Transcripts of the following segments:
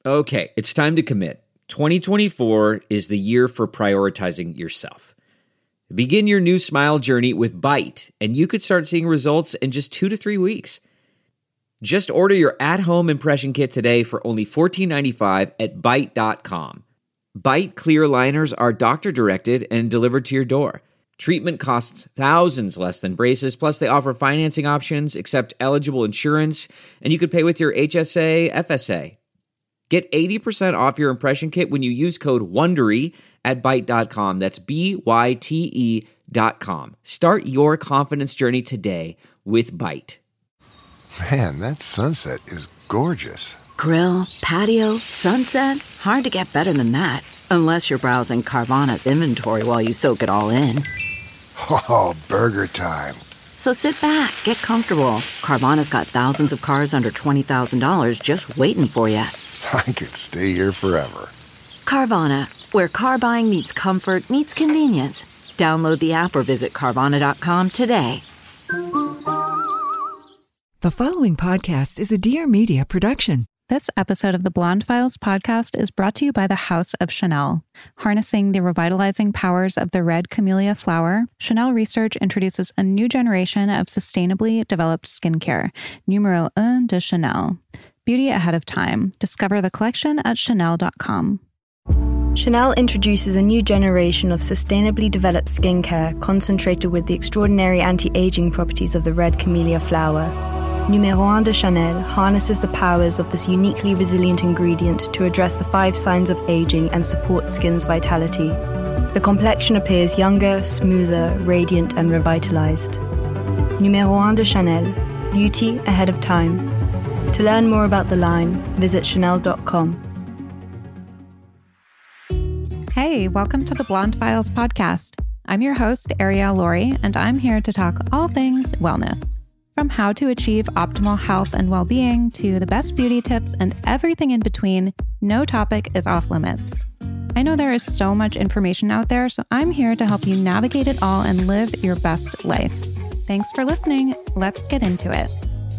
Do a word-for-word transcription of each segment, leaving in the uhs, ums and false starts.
Okay, it's time to commit. twenty twenty-four is the year for prioritizing yourself. Begin your new smile journey with Byte, and you could start seeing results in just two to three weeks. Just order your at-home impression kit today for only fourteen ninety-five at byte dot com. Byte clear aligners are doctor-directed and delivered to your door. Treatment costs thousands less than braces, plus they offer financing options, accept eligible insurance, and you could pay with your H S A, F S A. Get eighty percent off your impression kit when you use code WONDERY at byte dot com. That's B Y T E dot com. Start your confidence journey today with Byte. Man, that sunset is gorgeous. Grill, patio, sunset. Hard to get better than that. Unless you're browsing Carvana's inventory while you soak it all in. Oh, burger time. So sit back, get comfortable. Carvana's got thousands of cars under twenty thousand dollars just waiting for you. I could stay here forever. Carvana, where car buying meets comfort meets convenience. Download the app or visit Carvana dot com today. The following podcast is a Dear Media production. This episode of the Blonde Files podcast is brought to you by the House of Chanel. Harnessing the revitalizing powers of the red camellia flower, Chanel Research introduces a new generation of sustainably developed skincare, numero un de Chanel. Beauty ahead of time. Discover the collection at chanel dot com. Chanel introduces a new generation of sustainably developed skincare concentrated with the extraordinary anti-aging properties of the red camellia flower. Numero un de Chanel harnesses the powers of this uniquely resilient ingredient to address the five signs of aging and support skin's vitality. The complexion appears younger, smoother, radiant, and revitalized. Numero un de Chanel. Beauty ahead of time. To learn more about the line, visit chanel dot com. Hey, welcome to the Blonde Files podcast. I'm your host, Arielle Laurie, and I'm here to talk all things wellness. From how to achieve optimal health and well-being to the best beauty tips and everything in between, no topic is off limits. I know there is so much information out there, so I'm here to help you navigate it all and live your best life. Thanks for listening. Let's get into it.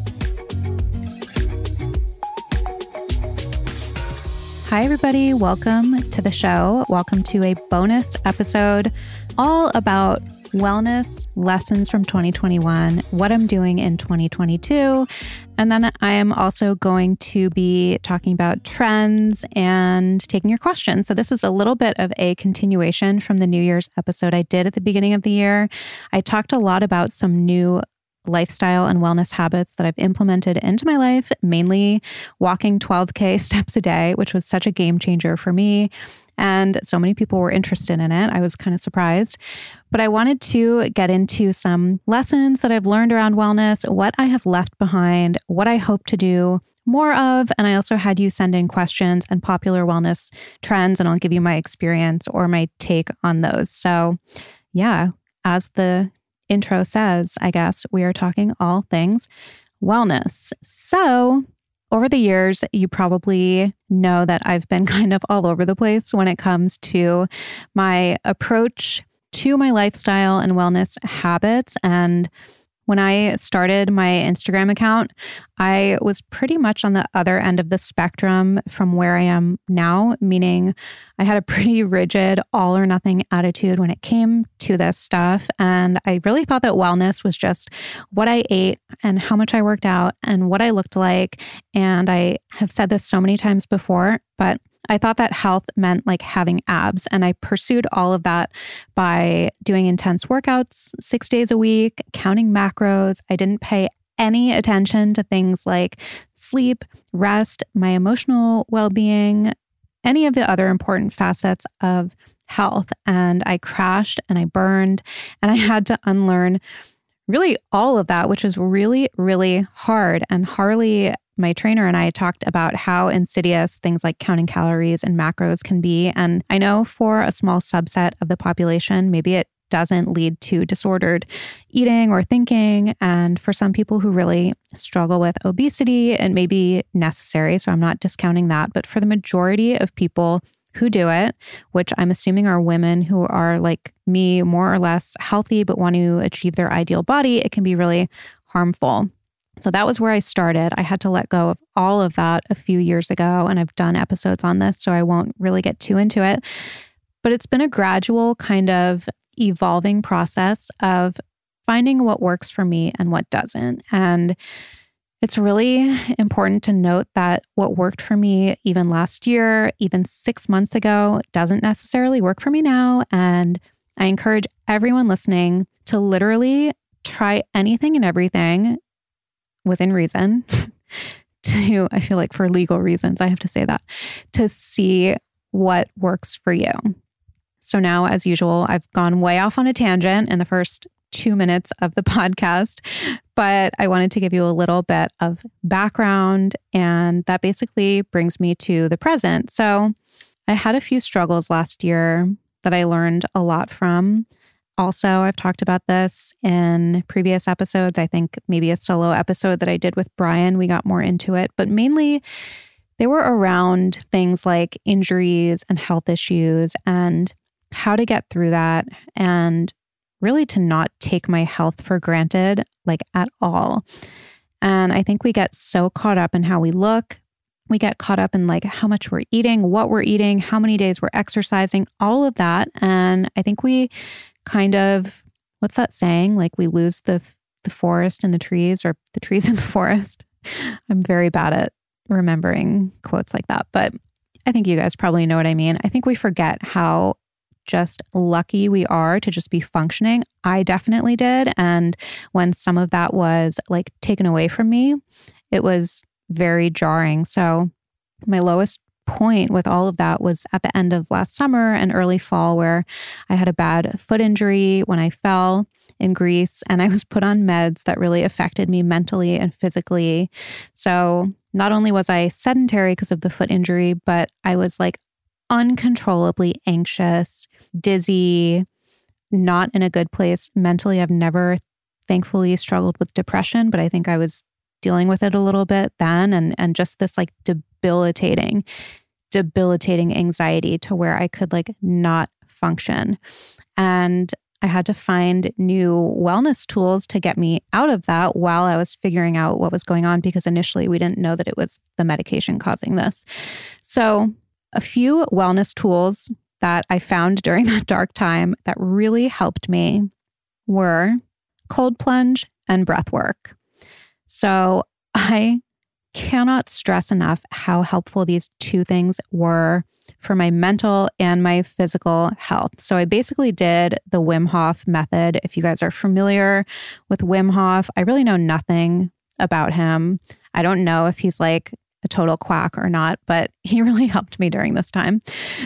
Hi, everybody. Welcome to the show. Welcome to a bonus episode all about wellness lessons from twenty twenty-one, what I'm doing in twenty twenty-two. And then I am also going to be talking about trends and taking your questions. So this is a little bit of a continuation from the New Year's episode I did at the beginning of the year. I talked a lot about some new lifestyle and wellness habits that I've implemented into my life, mainly walking twelve K steps a day, which was such a game changer for me. And so many people were interested in it. I was kind of surprised. But I wanted to get into some lessons that I've learned around wellness, what I have left behind, what I hope to do more of. And I also had you send in questions and popular wellness trends, and I'll give you my experience or my take on those. So yeah, as the intro says, I guess we are talking all things wellness. So over the years, you probably know that I've been kind of all over the place when it comes to my approach to my lifestyle and wellness habits. And when I started my Instagram account, I was pretty much on the other end of the spectrum from where I am now, meaning I had a pretty rigid all or nothing attitude when it came to this stuff. And I really thought that wellness was just what I ate and how much I worked out and what I looked like. And I have said this so many times before, but I thought that health meant like having abs, and I pursued all of that by doing intense workouts six days a week, counting macros. I didn't pay any attention to things like sleep, rest, my emotional well-being, any of the other important facets of health. And I crashed and I burned, and I had to unlearn really all of that, which is really, really hard. And Harley, my trainer, and I talked about how insidious things like counting calories and macros can be. And I know for a small subset of the population, maybe it doesn't lead to disordered eating or thinking. And for some people who really struggle with obesity, it may be necessary. So I'm not discounting that. But for the majority of people who do it, which I'm assuming are women who are like me, more or less healthy, but want to achieve their ideal body, it can be really harmful. So that was where I started. I had to let go of all of that a few years ago, and I've done episodes on this, so I won't really get too into it. But it's been a gradual kind of evolving process of finding what works for me and what doesn't. And it's really important to note that what worked for me even last year, even six months ago, doesn't necessarily work for me now. And I encourage everyone listening to literally try anything and everything within reason to, I feel like for legal reasons, I have to say that, to see what works for you. So now, as usual, I've gone way off on a tangent in the first two minutes of the podcast, but I wanted to give you a little bit of background, and that basically brings me to the present. So I had a few struggles last year that I learned a lot from. Also, I've talked about this in previous episodes. I think maybe a solo episode that I did with Brian, we got more into it, but mainly they were around things like injuries and health issues and how to get through that, and really to not take my health for granted, like at all. And I think we get so caught up in how we look. We get caught up in like how much we're eating, what we're eating, how many days we're exercising, all of that. And I think we kind of, what's that saying? Like we lose the the forest and the trees, or the trees in the forest. I'm very bad at remembering quotes like that, but I think you guys probably know what I mean. I think we forget how just lucky we are to just be functioning. I definitely did. And when some of that was like taken away from me, it was very jarring. So my lowest point with all of that was at the end of last summer and early fall, where I had a bad foot injury when I fell in Greece, and I was put on meds that really affected me mentally and physically. So not only was I sedentary because of the foot injury, but I was like uncontrollably anxious, dizzy, not in a good place mentally. I've never, thankfully, struggled with depression, but I think I was dealing with it a little bit then, and and just this like debilitating, debilitating anxiety to where I could like not function. And I had to find new wellness tools to get me out of that while I was figuring out what was going on, because initially we didn't know that it was the medication causing this. So a few wellness tools that I found during that dark time that really helped me were cold plunge and breath work. So I cannot stress enough how helpful these two things were for my mental and my physical health. So I basically did the Wim Hof method. If you guys are familiar with Wim Hof, I really know nothing about him. I don't know if he's like a total quack or not, but he really helped me during this time.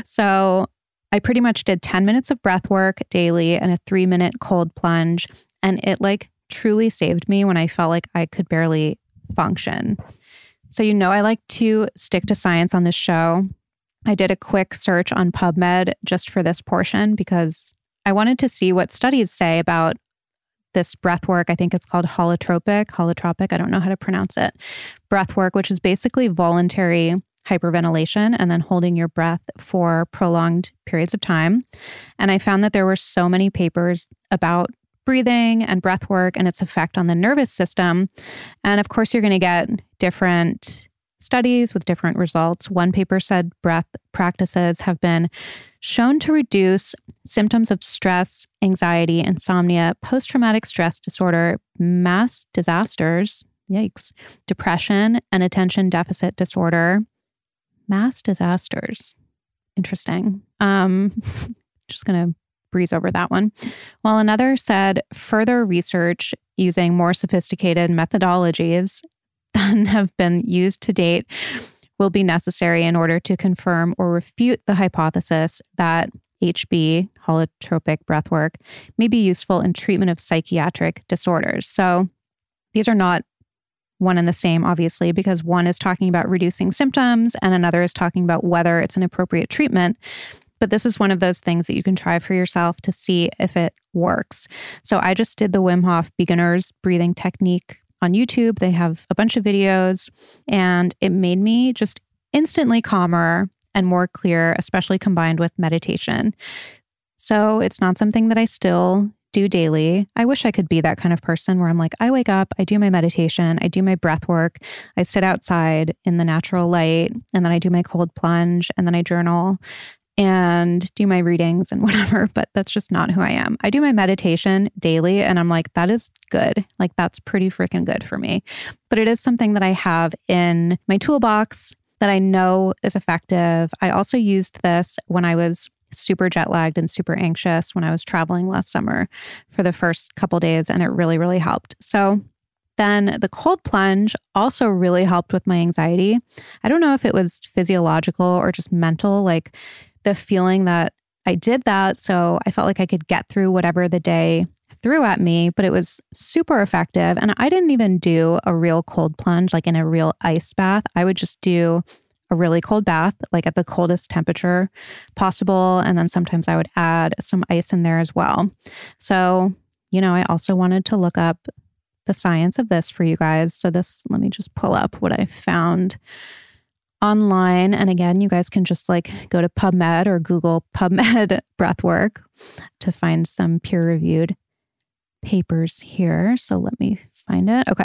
So I pretty much did ten minutes of breath work daily and a three minute cold plunge. And it like truly saved me when I felt like I could barely function. So, you know, I like to stick to science on this show. I did a quick search on PubMed just for this portion because I wanted to see what studies say about this breath work. I think it's called holotropic, holotropic, I don't know how to pronounce it. Breath work, which is basically voluntary hyperventilation and then holding your breath for prolonged periods of time. And I found that there were so many papers about breathing and breath work and its effect on the nervous system. And of course, you're going to get different studies with different results. One paper said breath practices have been shown to reduce symptoms of stress, anxiety, insomnia, post-traumatic stress disorder, mass disasters, yikes, depression, and attention deficit disorder. Mass disasters. Interesting. Um, just going to breeze over that one. While another said further research using more sophisticated methodologies than have been used to date will be necessary in order to confirm or refute the hypothesis that H B, holotropic breathwork, may be useful in treatment of psychiatric disorders. So these are not one and the same, obviously, because one is talking about reducing symptoms and another is talking about whether it's an appropriate treatment. But this is one of those things that you can try for yourself to see if it works. So I just did the Wim Hof beginner's breathing technique on YouTube. They have a bunch of videos and it made me just instantly calmer and more clear, especially combined with meditation. So it's not something that I still do daily. I wish I could be that kind of person where I'm like, I wake up, I do my meditation, I do my breath work, I sit outside in the natural light, and then I do my cold plunge, and then I journal and do my readings and whatever, but that's just not who I am. I do my meditation daily and I'm like, that is good. Like that's pretty freaking good for me. But it is something that I have in my toolbox that I know is effective. I also used this when I was super jet lagged and super anxious when I was traveling last summer for the first couple days, and it really, really helped. So then the cold plunge also really helped with my anxiety. I don't know if it was physiological or just mental, like the feeling that I did that. So I felt like I could get through whatever the day threw at me, but it was super effective. And I didn't even do a real cold plunge, like in a real ice bath. I would just do a really cold bath, like at the coldest temperature possible. And then sometimes I would add some ice in there as well. So, you know, I also wanted to look up the science of this for you guys. So this, let me just pull up what I found online. And again, you guys can just like go to PubMed or Google PubMed breathwork to find some peer-reviewed papers here. So let me find it. Okay.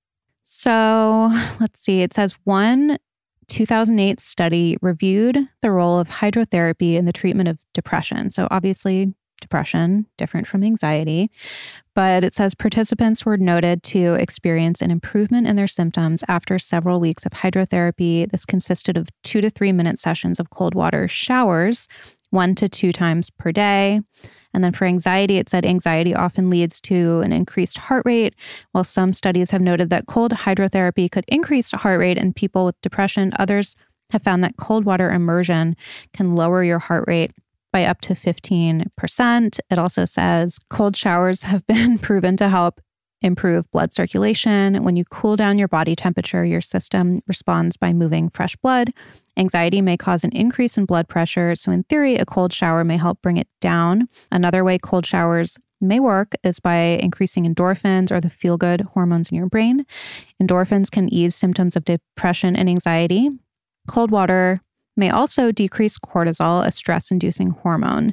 So let's see. It says one two thousand eight study reviewed the role of hydrotherapy in the treatment of depression. So obviously depression, different from anxiety, but it says participants were noted to experience an improvement in their symptoms after several weeks of hydrotherapy. This consisted of two to three minute sessions of cold water showers, one to two times per day. And then for anxiety, it said anxiety often leads to an increased heart rate. While some studies have noted that cold hydrotherapy could increase heart rate in people with depression, others have found that cold water immersion can lower your heart rate by up to fifteen percent. It also says cold showers have been proven to help improve blood circulation. When you cool down your body temperature, your system responds by moving fresh blood. Anxiety may cause an increase in blood pressure. So in theory, a cold shower may help bring it down. Another way cold showers may work is by increasing endorphins or the feel-good hormones in your brain. Endorphins can ease symptoms of depression and anxiety. Cold water may also decrease cortisol, a stress-inducing hormone.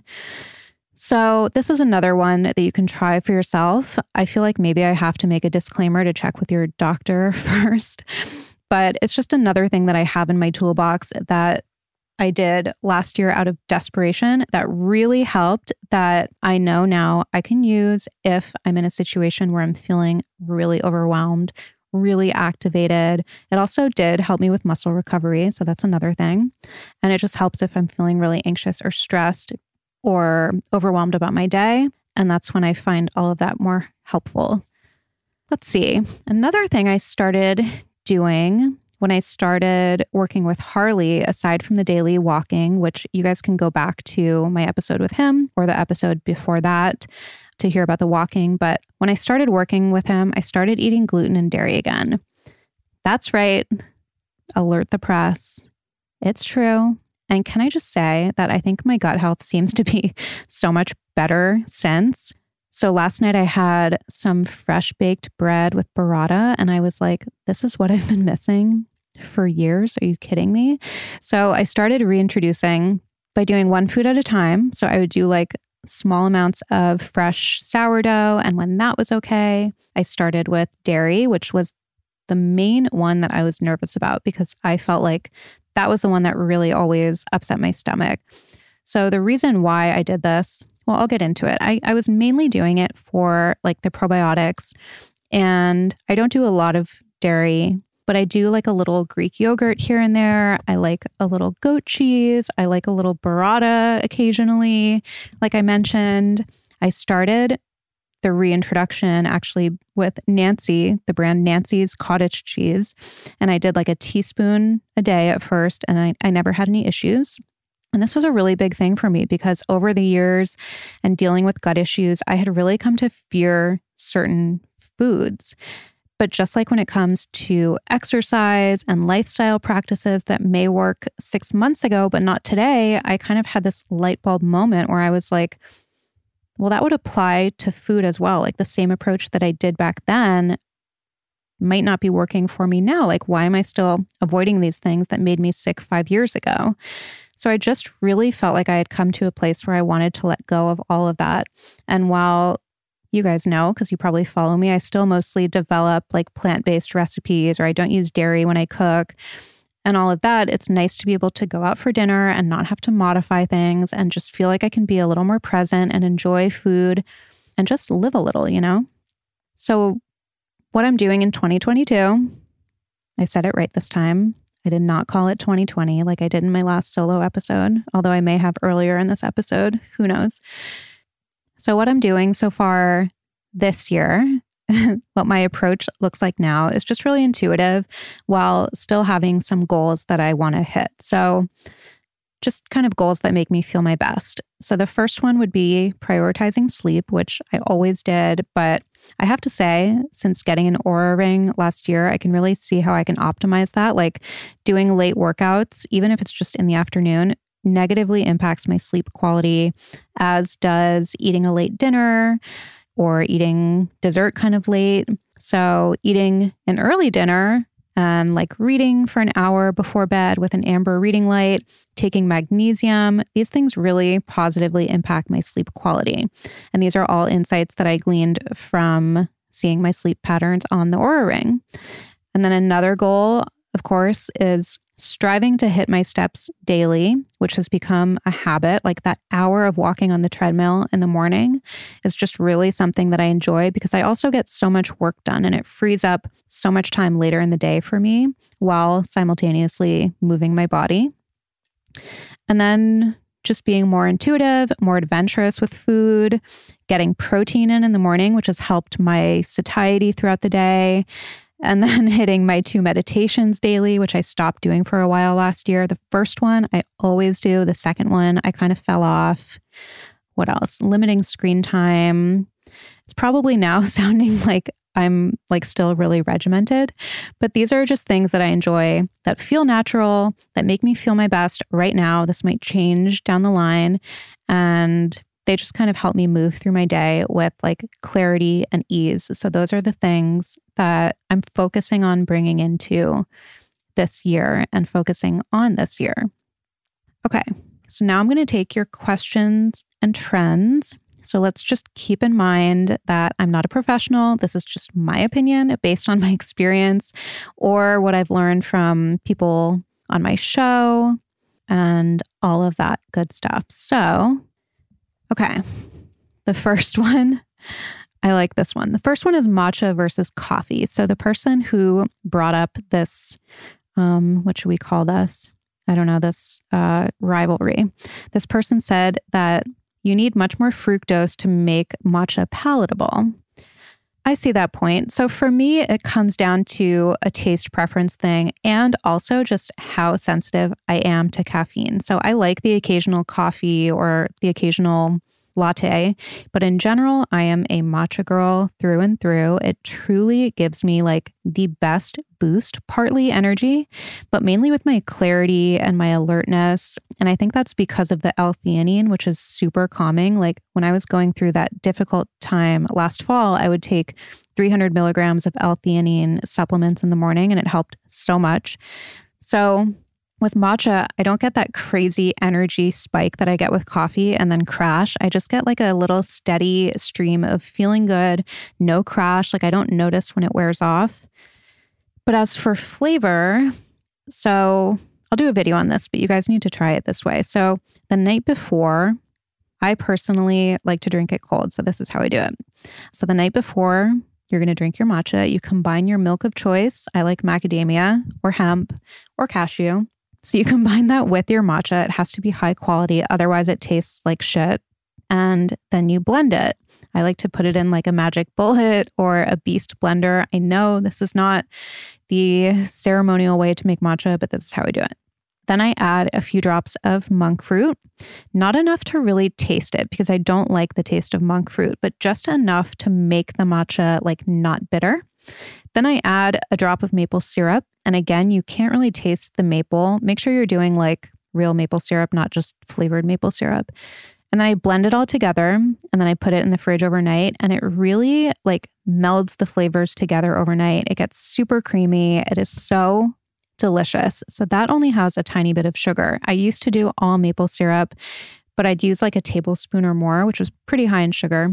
So this is another one that you can try for yourself. I feel like maybe I have to make a disclaimer to check with your doctor first, but it's just another thing that I have in my toolbox that I did last year out of desperation that really helped, that I know now I can use if I'm in a situation where I'm feeling really overwhelmed, really activated. It also did help me with muscle recovery. So that's another thing. And it just helps if I'm feeling really anxious or stressed or overwhelmed about my day. And that's when I find all of that more helpful. Let's see. Another thing I started doing when I started working with Harley, aside from the daily walking, which you guys can go back to my episode with him or the episode before that to hear about the walking. But when I started working with him, I started eating gluten and dairy again. That's right. Alert the press. It's true. And can I just say that I think my gut health seems to be so much better since. So last night I had some fresh baked bread with burrata, and I was like, this is what I've been missing for years. Are you kidding me? So I started reintroducing by doing one food at a time. So I would do like small amounts of fresh sourdough. And when that was okay, I started with dairy, which was the main one that I was nervous about because I felt like that was the one that really always upset my stomach. So the reason why I did this, well, I'll get into it. I, I was mainly doing it for like the probiotics, and I don't do a lot of dairy, but I do like a little Greek yogurt here and there. I like a little goat cheese. I like a little burrata occasionally. Like I mentioned, I started the reintroduction actually with Nancy, the brand Nancy's cottage cheese. And I did like a teaspoon a day at first, and I, I never had any issues. And this was a really big thing for me because over the years and dealing with gut issues, I had really come to fear certain foods. But just like when it comes to exercise and lifestyle practices that may work six months ago, but not today, I kind of had this light bulb moment where I was like, well, that would apply to food as well. Like the same approach that I did back then might not be working for me now. Like, why am I still avoiding these things that made me sick five years ago? So I just really felt like I had come to a place where I wanted to let go of all of that. And while you guys know, because you probably follow me, I still mostly develop like plant-based recipes, or I don't use dairy when I cook and all of that. It's nice to be able to go out for dinner and not have to modify things and just feel like I can be a little more present and enjoy food and just live a little, you know? So what I'm doing in twenty twenty-two, I said it right this time. I did not call it twenty twenty like I did in my last solo episode, although I may have earlier in this episode. Who knows? So what I'm doing so far this year, what my approach looks like now, is just really intuitive while still having some goals that I want to hit. So just kind of goals that make me feel my best. So the first one would be prioritizing sleep, which I always did. But I have to say, since getting an Oura Ring last year, I can really see how I can optimize that. Like doing late workouts, even if it's just in the afternoon, negatively impacts my sleep quality, as does eating a late dinner or eating dessert kind of late. So eating an early dinner and like reading for an hour before bed with an amber reading light, taking magnesium, these things really positively impact my sleep quality. And these are all insights that I gleaned from seeing my sleep patterns on the Oura Ring. And then another goal, of course, is striving to hit my steps daily, which has become a habit. Like that hour of walking on the treadmill in the morning is just really something that I enjoy, because I also get so much work done and it frees up so much time later in the day for me while simultaneously moving my body. And then just being more intuitive, more adventurous with food, getting protein in in the morning, which has helped my satiety throughout the day. And then hitting my two meditations daily, which I stopped doing for a while last year. The first one I always do. The second one I kind of fell off. What else? Limiting screen time. It's probably now sounding like I'm like still really regimented, but these are just things that I enjoy, that feel natural, that make me feel my best right now. This might change down the line, and they just kind of help me move through my day with like clarity and ease. So those are the things that I'm focusing on bringing into this year and focusing on this year. Okay, so now I'm going to take your questions and trends. So let's just keep in mind that I'm not a professional. This is just my opinion based on my experience or what I've learned from people on my show and all of that good stuff. So okay, the first one, I like this one. The first one is matcha versus coffee. So the person who brought up this, um, what should we call this? I don't know, this uh, rivalry. This person said that you need much more fructose to make matcha palatable. I see that point. So for me, it comes down to a taste preference thing and also just how sensitive I am to caffeine. So I like the occasional coffee or the occasional latte, but in general, I am a matcha girl through and through. It truly gives me like the best boost, partly energy, but mainly with my clarity and my alertness. And I think that's because of the L-theanine, which is super calming. Like when I was going through that difficult time last fall, I would take three hundred milligrams of L-theanine supplements in the morning, and it helped so much. So with matcha, I don't get that crazy energy spike that I get with coffee and then crash. I just get like a little steady stream of feeling good, no crash. Like I don't notice when it wears off. But as for flavor, so I'll do a video on this, but you guys need to try it this way. So the night before, I personally like to drink it cold. So this is how I do it. So the night before, you're going to drink your matcha. You combine your milk of choice. I like macadamia or hemp or cashew. So you combine that with your matcha. It has to be high quality. Otherwise, it tastes like shit. And then you blend it. I like to put it in like a Magic Bullet or a Beast blender. I know this is not the ceremonial way to make matcha, but this is how I do it. Then I add a few drops of monk fruit. Not enough to really taste it because I don't like the taste of monk fruit, but just enough to make the matcha like not bitter. Then I add a drop of maple syrup. And again, you can't really taste the maple. Make sure you're doing like real maple syrup, not just flavored maple syrup. And then I blend it all together and then I put it in the fridge overnight, and it really like melds the flavors together overnight. It gets super creamy. It is so delicious. So that only has a tiny bit of sugar. I used to do all maple syrup, but I'd use like a tablespoon or more, which was pretty high in sugar.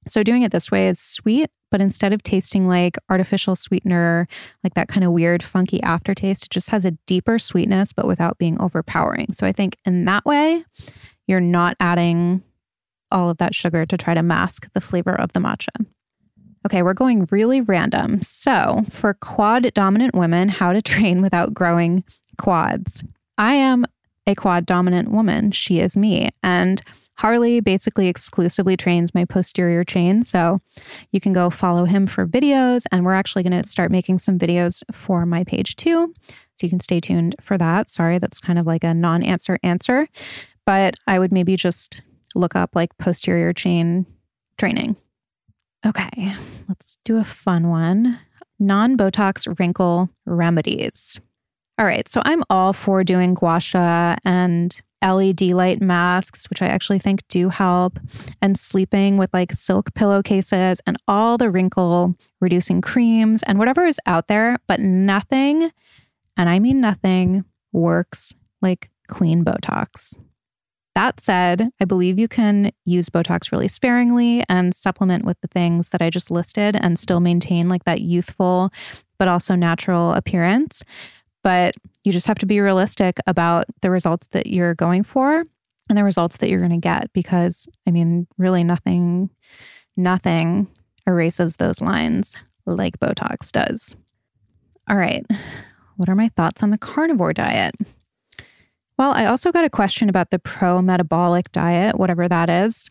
So doing it this way is sweet, but instead of tasting like artificial sweetener, like that kind of weird, funky aftertaste, it just has a deeper sweetness, but without being overpowering. So I think in that way, you're not adding all of that sugar to try to mask the flavor of the matcha. Okay, we're going really random. So for quad dominant women, how to train without growing quads. I am a quad dominant woman. She is me. And Harley basically exclusively trains my posterior chain. So you can go follow him for videos. And we're actually going to start making some videos for my page too. So you can stay tuned for that. Sorry, that's kind of like a non-answer answer. But I would maybe just look up like posterior chain training. Okay, let's do a fun one. Non-Botox wrinkle remedies. All right, so I'm all for doing gua sha and L E D light masks, which I actually think do help, and sleeping with like silk pillowcases and all the wrinkle reducing creams and whatever is out there, but nothing, and I mean nothing, works like Queen Botox. That said, I believe you can use Botox really sparingly and supplement with the things that I just listed and still maintain like that youthful but also natural appearance. But you just have to be realistic about the results that you're going for and the results that you're going to get, because I mean, really nothing, nothing erases those lines like Botox does. All right. What are my thoughts on the carnivore diet? Well, I also got a question about the pro-metabolic diet, whatever that is.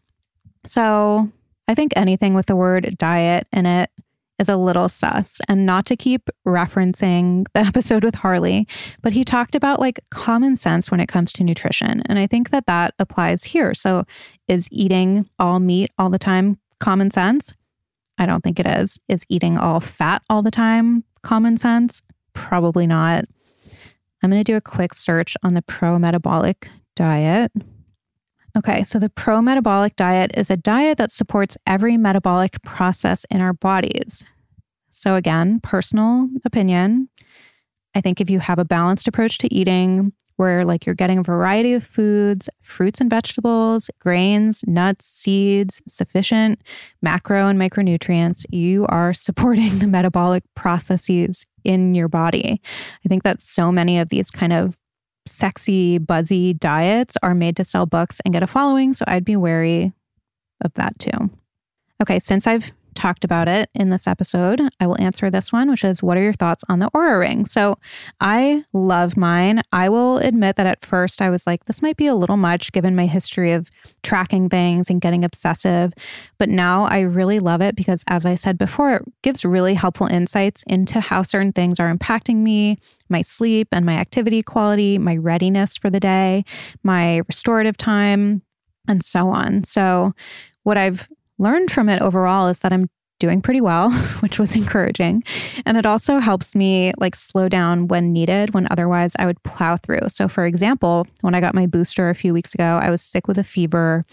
So I think anything with the word diet in it is a little sus, and not to keep referencing the episode with Harley, but he talked about like common sense when it comes to nutrition. And I think that that applies here. So is eating all meat all the time common sense? I don't think it is. Is eating all fat all the time common sense? Probably not. I'm going to do a quick search on the pro-metabolic diet. Okay, so the pro-metabolic diet is a diet that supports every metabolic process in our bodies. So again, personal opinion. I think if you have a balanced approach to eating, where like you're getting a variety of foods, fruits and vegetables, grains, nuts, seeds, sufficient macro and micronutrients, you are supporting the metabolic processes in your body. I think that so many of these kind of sexy, buzzy diets are made to sell books and get a following, so I'd be wary of that too. Okay, since I've talked about it in this episode, I will answer this one, which is, what are your thoughts on the Oura Ring? So I love mine. I will admit that at first I was like, this might be a little much given my history of tracking things and getting obsessive. But now I really love it because, as I said before, it gives really helpful insights into how certain things are impacting me, my sleep and my activity quality, my readiness for the day, my restorative time, and so on. So what I've learned from it overall is that I'm doing pretty well, which was encouraging. And it also helps me like slow down when needed, when otherwise I would plow through. So for example, when I got my booster a few weeks ago, I was sick with a fever.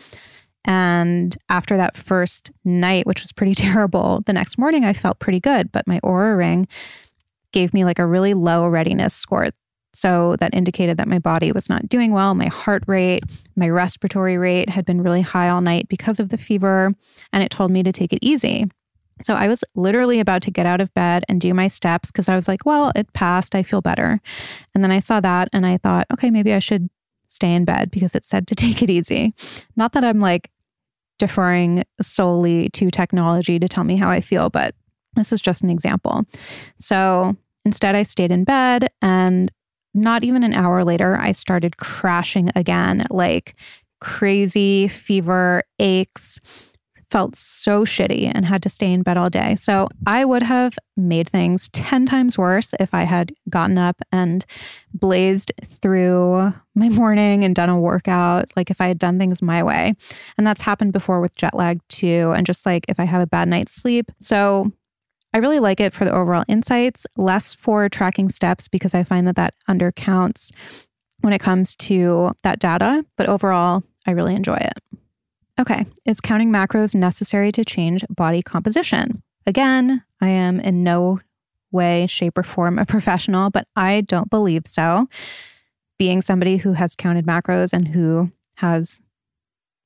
And after that first night, which was pretty terrible, the next morning I felt pretty good. But my Oura Ring gave me like a really low readiness score. So that indicated that my body was not doing well. My heart rate, my respiratory rate had been really high all night because of the fever, and it told me to take it easy. So I was literally about to get out of bed and do my steps because I was like, well, it passed. I feel better. And then I saw that and I thought, okay, maybe I should stay in bed because it said to take it easy. Not that I'm like deferring solely to technology to tell me how I feel, but this is just an example. So instead, I stayed in bed, and not even an hour later, I started crashing again, like crazy fever, aches, felt so shitty and had to stay in bed all day. So I would have made things ten times worse if I had gotten up and blazed through my morning and done a workout, like if I had done things my way. And that's happened before with jet lag too. And just like if I have a bad night's sleep. So I really like it for the overall insights, less for tracking steps because I find that that undercounts when it comes to that data. But overall, I really enjoy it. Okay, is counting macros necessary to change body composition? Again, I am in no way, shape, or form a professional, but I don't believe so. Being somebody who has counted macros and who has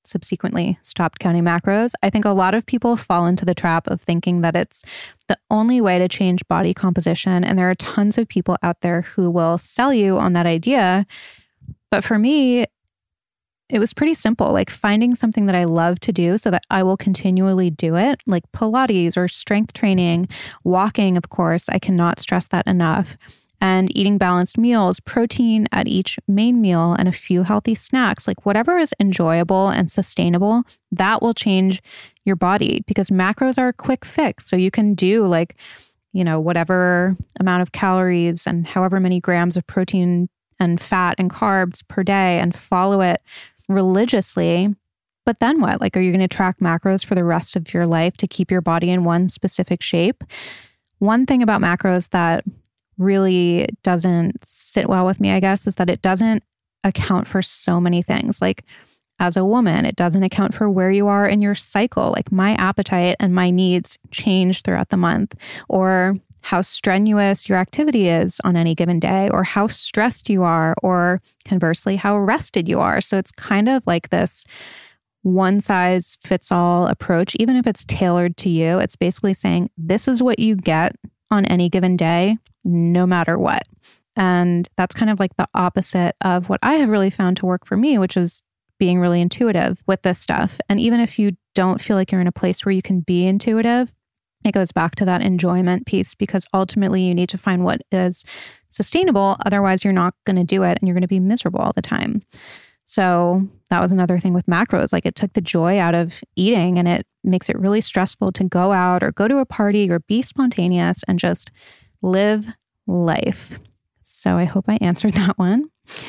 subsequently stopped counting macros. I think a lot of people fall into the trap of thinking that it's the only way to change body composition. And there are tons of people out there who will sell you on that idea. But for me, it was pretty simple, like finding something that I love to do so that I will continually do it, like Pilates or strength training, walking, of course. I cannot stress that enough. And eating balanced meals, protein at each main meal, and a few healthy snacks, like whatever is enjoyable and sustainable, that will change your body because macros are a quick fix. So you can do like, you know, whatever amount of calories and however many grams of protein and fat and carbs per day and follow it religiously. But then what? Like, are you going to track macros for the rest of your life to keep your body in one specific shape? One thing about macros that really doesn't sit well with me, I guess, is that it doesn't account for so many things. Like, as a woman, it doesn't account for where you are in your cycle. Like, my appetite and my needs change throughout the month, or how strenuous your activity is on any given day, or how stressed you are, or conversely, how rested you are. So it's kind of like this one size fits all approach. Even if it's tailored to you, it's basically saying, this is what you get on any given day, no matter what. And that's kind of like the opposite of what I have really found to work for me, which is being really intuitive with this stuff. And even if you don't feel like you're in a place where you can be intuitive, it goes back to that enjoyment piece, because ultimately you need to find what is sustainable. Otherwise, you're not going to do it and you're going to be miserable all the time. So that was another thing with macros. Like, it took the joy out of eating, and it makes it really stressful to go out or go to a party or be spontaneous and just live life. So I hope I answered that one.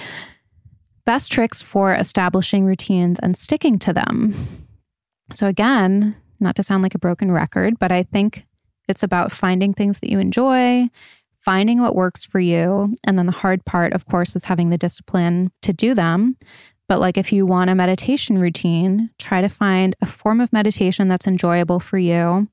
Best tricks for establishing routines and sticking to them. So again, not to sound like a broken record, but I think it's about finding things that you enjoy, finding what works for you. And then the hard part, of course, is having the discipline to do them. But like, if you want a meditation routine, try to find a form of meditation that's enjoyable for you.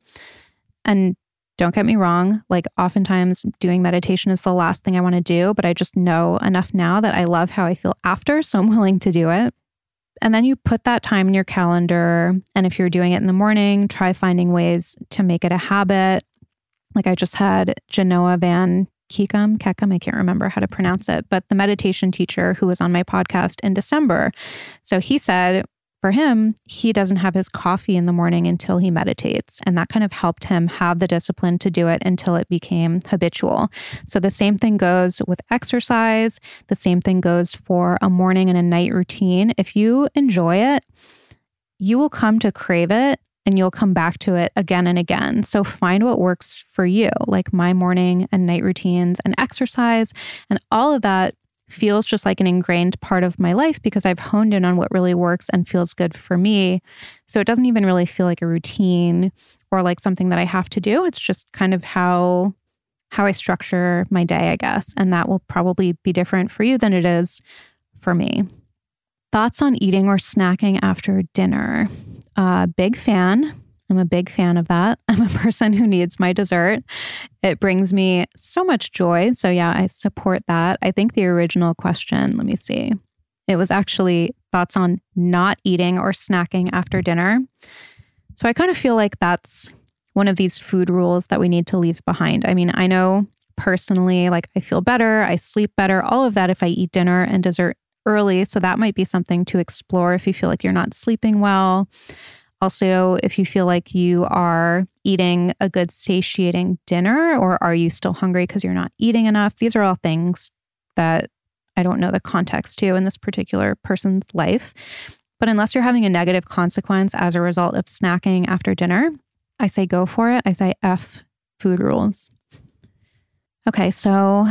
And don't get me wrong, like, oftentimes doing meditation is the last thing I want to do, but I just know enough now that I love how I feel after, so I'm willing to do it. And then you put that time in your calendar. And if you're doing it in the morning, try finding ways to make it a habit. Like, I just had Genoa Van Keekum, Kekum, I can't remember how to pronounce it, but the meditation teacher who was on my podcast in December. So he said, for him, he doesn't have his coffee in the morning until he meditates. And that kind of helped him have the discipline to do it until it became habitual. So the same thing goes with exercise. The same thing goes for a morning and a night routine. If you enjoy it, you will come to crave it and you'll come back to it again and again. So find what works for you, like my morning and night routines and exercise, and all of that feels just like an ingrained part of my life because I've honed in on what really works and feels good for me. So it doesn't even really feel like a routine or like something that I have to do. It's just kind of how how I structure my day, I guess. And that will probably be different for you than it is for me. Thoughts on eating or snacking after dinner? Uh, big fan. I'm a big fan of that. I'm a person who needs my dessert. It brings me so much joy. So yeah, I support that. I think the original question, let me see. It was actually thoughts on not eating or snacking after dinner. So I kind of feel like that's one of these food rules that we need to leave behind. I mean, I know personally, like, I feel better, I sleep better, all of that if I eat dinner and dessert early. So that might be something to explore if you feel like you're not sleeping well. Also, if you feel like you are eating a good satiating dinner, or are you still hungry because you're not eating enough? These are all things that I don't know the context to in this particular person's life. But unless you're having a negative consequence as a result of snacking after dinner, I say go for it. I say F food rules. Okay, so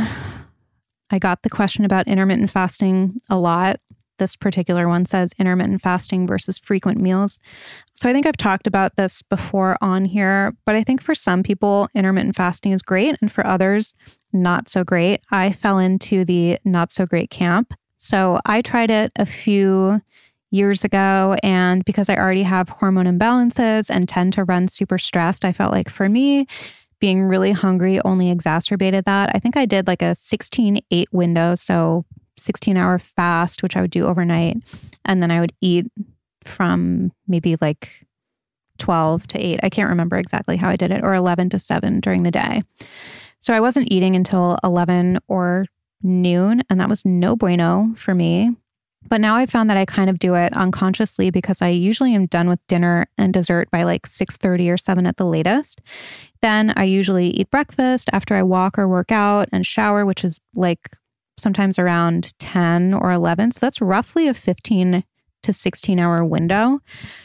I got the question about intermittent fasting a lot. This particular one says intermittent fasting versus frequent meals. So I think I've talked about this before on here, but I think for some people, intermittent fasting is great, and for others, not so great. I fell into the not so great camp. So I tried it a few years ago, and because I already have hormone imbalances and tend to run super stressed, I felt like for me, being really hungry only exacerbated that. I think I did like a sixteen eight window, so sixteen hour fast, which I would do overnight. And then I would eat from maybe like twelve to eight. I can't remember exactly how I did it, or eleven to seven during the day. So I wasn't eating until eleven or noon, and that was no bueno for me. But now I found that I kind of do it unconsciously because I usually am done with dinner and dessert by like six thirty or seven at the latest. Then I usually eat breakfast after I walk or work out and shower, which is like sometimes around ten or eleven. So that's roughly a fifteen to sixteen hour window.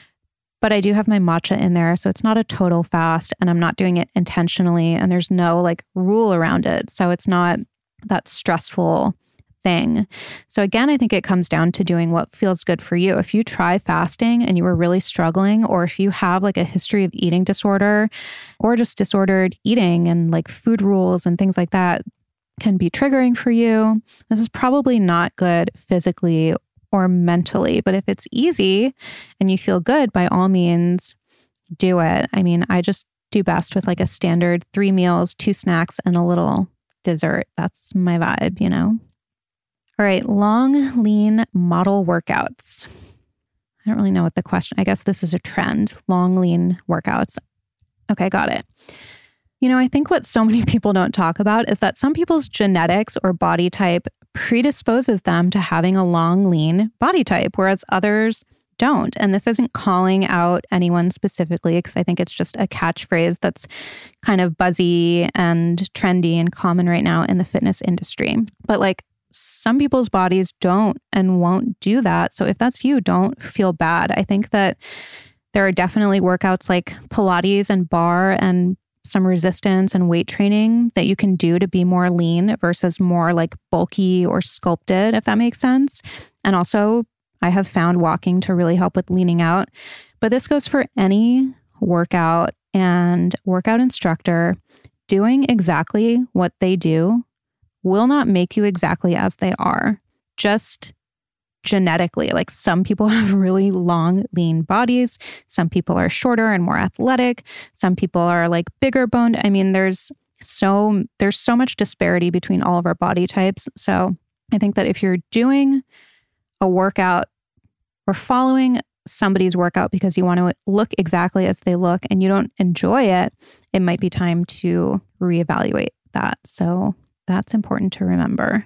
But I do have my matcha in there, so it's not a total fast, and I'm not doing it intentionally, and there's no like rule around it. So it's not that stressful thing. So again, I think it comes down to doing what feels good for you. If you try fasting and you were really struggling, or if you have like a history of eating disorder or just disordered eating and like food rules and things like that can be triggering for you, this is probably not good physically or mentally. But if it's easy and you feel good, by all means, do it. I mean, I just do best with like a standard three meals, two snacks, and a little dessert. That's my vibe, you know? All right, long, lean model workouts. I don't really know what the question, I guess this is a trend, long, lean workouts. Okay, got it. You know, I think what so many people don't talk about is that some people's genetics or body type predisposes them to having a long, lean body type, whereas others don't. And this isn't calling out anyone specifically, because I think it's just a catchphrase that's kind of buzzy and trendy and common right now in the fitness industry. But like, some people's bodies don't and won't do that. So if that's you, don't feel bad. I think that there are definitely workouts like Pilates and bar and some resistance and weight training that you can do to be more lean versus more like bulky or sculpted, if that makes sense. And also, I have found walking to really help with leaning out. But this goes for any workout, and workout instructor doing exactly what they do will not make you exactly as they are, just genetically. Like, some people have really long, lean bodies. Some people are shorter and more athletic. Some people are like bigger boned. I mean, there's so there's so much disparity between all of our body types. So I think that if you're doing a workout or following somebody's workout because you want to look exactly as they look and you don't enjoy it, it might be time to reevaluate that. So that's important to remember.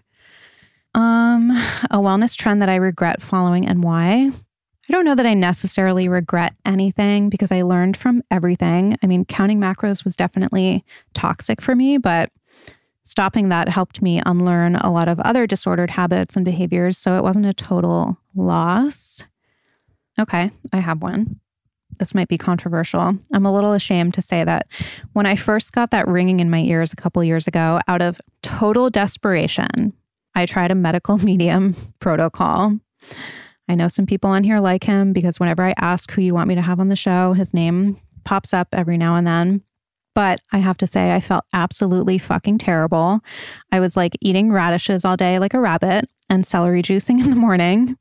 Um, a wellness trend that I regret following and why. I don't know that I necessarily regret anything because I learned from everything. I mean, counting macros was definitely toxic for me, but stopping that helped me unlearn a lot of other disordered habits and behaviors. So it wasn't a total loss. Okay, I have one. This might be controversial. I'm a little ashamed to say that when I first got that ringing in my ears a couple years ago, out of total desperation, I tried a medical medium protocol. I know some people on here like him because whenever I ask who you want me to have on the show, his name pops up every now and then. But I have to say, I felt absolutely fucking terrible. I was like eating radishes all day like a rabbit and celery juicing in the morning.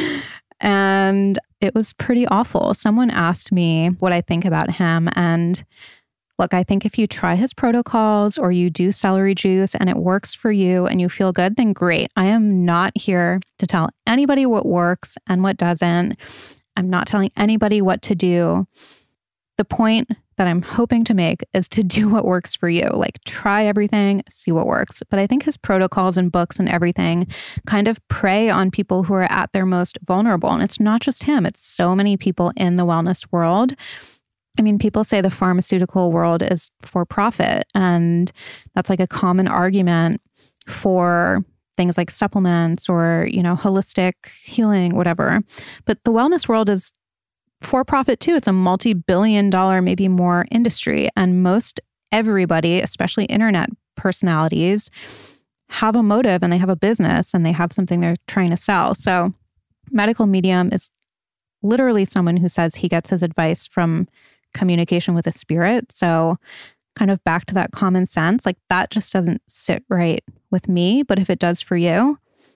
And it was pretty awful. Someone asked me what I think about him. And look, I think if you try his protocols or you do celery juice and it works for you and you feel good, then great. I am not here to tell anybody what works and what doesn't. I'm not telling anybody what to do. The point that I'm hoping to make is to do what works for you. Like, try everything, see what works. But I think his protocols and books and everything kind of prey on people who are at their most vulnerable. And it's not just him. It's so many people in the wellness world. I mean, people say the pharmaceutical world is for profit. And that's like a common argument for things like supplements or, you know, holistic healing, whatever. But the wellness world is for profit too. It's a multi-billion dollar, maybe more industry. And most everybody, especially internet personalities, have a motive and they have a business and they have something they're trying to sell. So medical medium is literally someone who says he gets his advice from communication with a spirit. So kind of back to that common sense, like that just doesn't sit right with me. But if it does for you,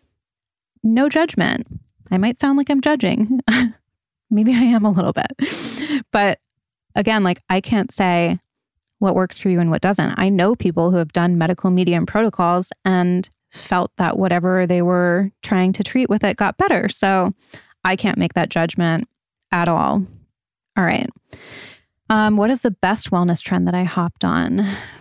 no judgment. I might sound like I'm judging. Maybe I am a little bit. But again, like I can't say what works for you and what doesn't. I know people who have done medical medium protocols and felt that whatever they were trying to treat with it got better. So I can't make that judgment. at all. All right. Um, what is the best wellness trend that I hopped on?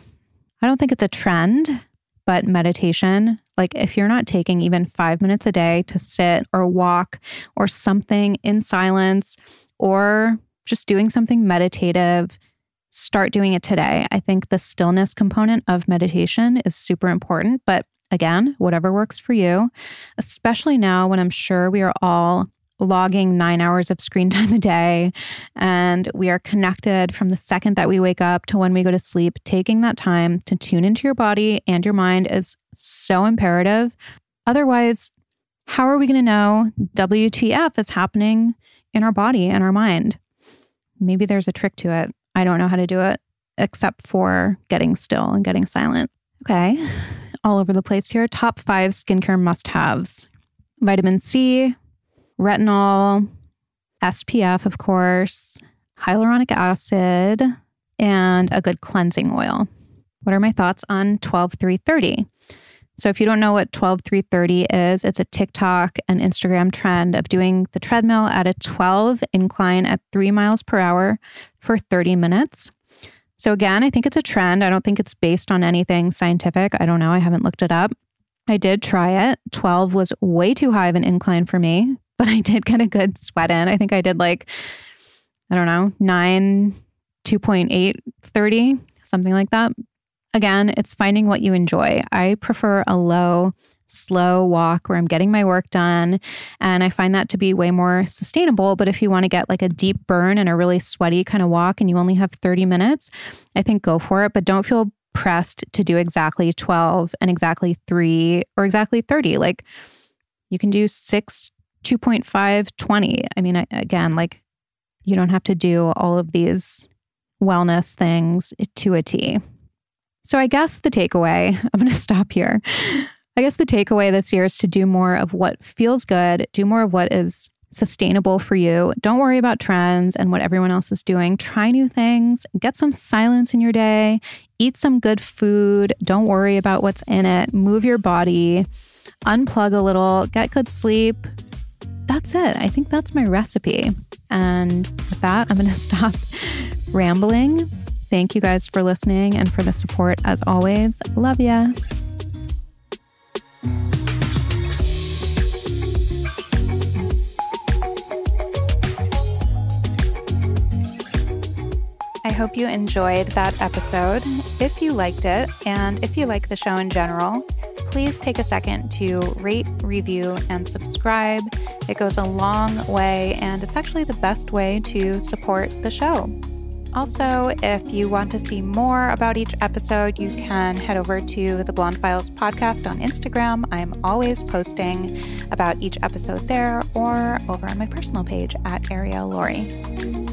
I don't think it's a trend, but meditation. Like if you're not taking even five minutes a day to sit or walk or something in silence or just doing something meditative, start doing it today. I think the stillness component of meditation is super important, but again, whatever works for you, especially now when I'm sure we are all logging nine hours of screen time a day and we are connected from the second that we wake up to when we go to sleep. Taking that time to tune into your body and your mind is so imperative. Otherwise, how are we going to know W T F is happening in our body and our mind? Maybe there's a trick to it. I don't know how to do it except for getting still and getting silent. Okay, all over the place here. Top five skincare must-haves. Vitamin C, retinol, S P F, of course, hyaluronic acid, and a good cleansing oil. What are my thoughts on twelve three thirty? So if you don't know what twelve three thirty is, it's a TikTok and Instagram trend of doing the treadmill at a twelve incline at three miles per hour for thirty minutes. So again, I think it's a trend. I don't think it's based on anything scientific. I don't know. I haven't looked it up. I did try it. twelve was way too high of an incline for me, but I did get a good sweat in. I think I did like, I don't know, nine, two point eight, thirty, something like that. Again, it's finding what you enjoy. I prefer a low, slow walk where I'm getting my work done. And I find that to be way more sustainable. But if you want to get like a deep burn and a really sweaty kind of walk and you only have thirty minutes, I think go for it. But don't feel pressed to do exactly twelve and exactly three or exactly thirty. Like you can do six, two point five, twenty. I mean, I, again, like you don't have to do all of these wellness things to a T. So I guess the takeaway, I'm going to stop here. I guess the takeaway this year is to do more of what feels good, do more of what is sustainable for you. Don't worry about trends and what everyone else is doing. Try new things, get some silence in your day, eat some good food. Don't worry about what's in it. Move your body, unplug a little, get good sleep. That's it. I think that's my recipe. And with that, I'm going to stop rambling. Thank you guys for listening and for the support as always. Love ya. I hope you enjoyed that episode. If you liked it, and if you like the show in general, please take a second to rate, review, and subscribe. It goes a long way, and it's actually the best way to support the show. Also, if you want to see more about each episode, you can head over to the Blonde Files podcast on Instagram. I'm always posting about each episode there, or over on my personal page at Ariel Laurie.